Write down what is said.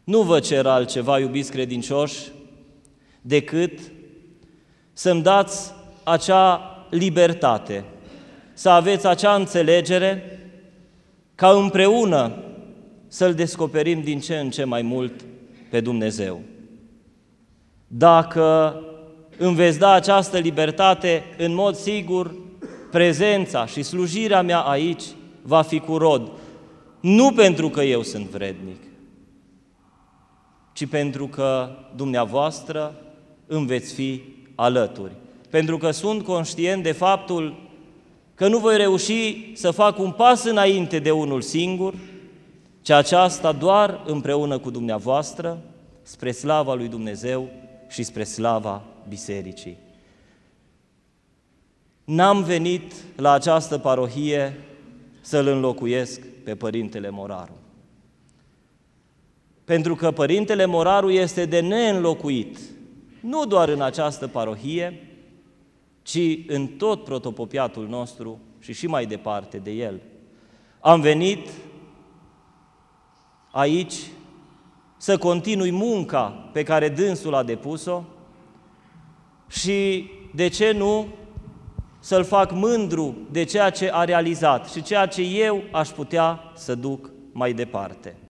Nu vă cer altceva, iubiți credincioși, decât să-mi dați acea libertate, să aveți acea înțelegere ca împreună să-L descoperim din ce în ce mai mult pe Dumnezeu. Dacă îmi veți da această libertate, în mod sigur, prezența și slujirea mea aici va fi cu rod, nu pentru că eu sunt vrednic, ci pentru că dumneavoastră îmi veți fi alături. Pentru că sunt conștient de faptul că nu voi reuși să fac un pas înainte de unul singur, ci aceasta doar împreună cu dumneavoastră, spre slava lui Dumnezeu și spre slava Bisericii. N-am venit la această parohie să-l înlocuiesc pe Părintele Moraru. Pentru că Părintele Moraru este de neînlocuit, nu doar în această parohie, ci în tot protopopiatul nostru și mai departe de el. Am venit aici să continui munca pe care dânsul a depus-o și, de ce nu, să-l fac mândru de ceea ce a realizat și ceea ce eu aș putea să duc mai departe.